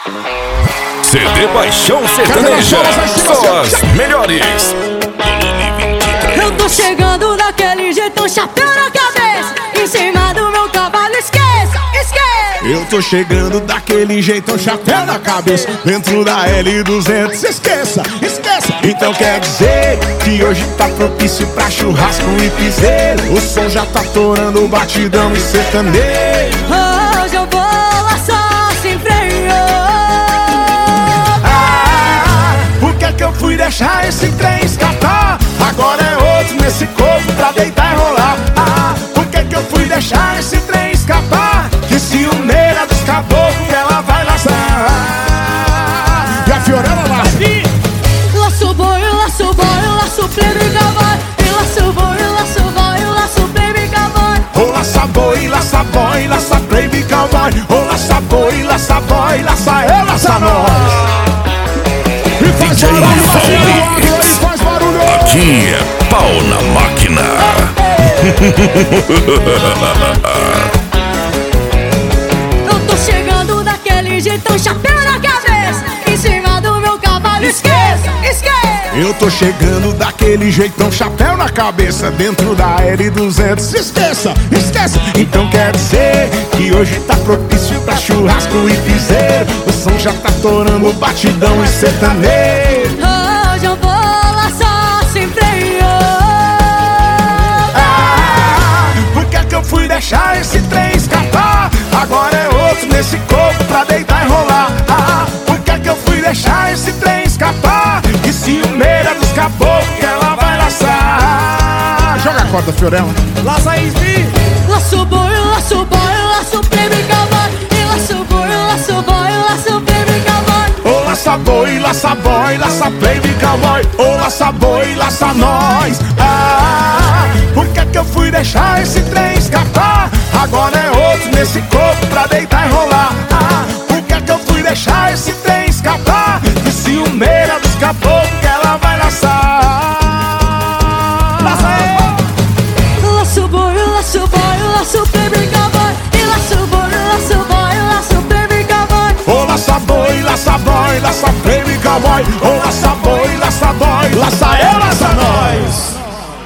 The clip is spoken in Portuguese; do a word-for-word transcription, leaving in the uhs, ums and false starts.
C D Paixão Sertaneja, só as melhores. Eu tô chegando daquele jeito, chapéu na cabeça, em cima do meu cavalo, esqueça, esqueça. Eu tô chegando daquele jeito, chapéu na cabeça, dentro da L duzentos, esqueça, esqueça. Então quer dizer que hoje tá propício pra churrasco e piseiro. O som já tá torando, batidão e sertanejo. Hoje eu vou lá só sem freio. Ah, por que que eu fui deixar esse trem escapar? Agora é outro nesse corpo pra deitar e rolar. Ah, por que que eu fui deixar esse trem escapar? Que ciumeira dos caboclos que ela vai laçar. E a Fiorella laça. Laço boi, laço boi, laço plebe e cavalo. E laço boi, laço boi, laço plebe e cavalo. Ô laça boi, laça boi, laça plebe cowboy. Ô laça boi, laça boi, laça eu, laça nós. E faz barulho, e faz barulho. Aqui é pau na máquina. Eu tô chegando daquele jeito, chapéu na cabeça, em cima do meu cavalo, esqueça, esqueça. Eu tô chegando daquele jeitão, chapéu na cabeça, dentro da L duzentos, esqueça, esqueça. Então quer dizer que hoje tá propício pra churrasco e piseiro. O som já tá torando, batidão e sertanejo. Hoje eu vou lá só sem freio. Ah, por que que eu fui deixar esse trem escapar? Agora é outro nesse corpo pra deitar e rolar. Ah, por que que eu fui deixar esse trem escapar? Que ciumeira dos caboclos que ela vai laçar. Joga a corda, Fiorella. Laça aí, Sbi. Laço boi, laço boi, laço plebe cavalo. E laço boi, laço boi, laço plebe cavalo. Ô laça boi, laça boi, laça baby cowboy. Ô laça boi, laça nós. Ah, por que que eu fui deixar esse trem escapar? Agora é outro nesse corpo pra deitar e rolar. Ah, por que que eu fui deixar esse trem escapar? Que ciumeira dos caboclos que ela vai laçar. Laça aí. Laço boi, laço boi, laço plebe cavalo. E laço boi, laço boi, laço plebe cavalo. Ô laça boi, laça boi, laça baby cowboy. Ô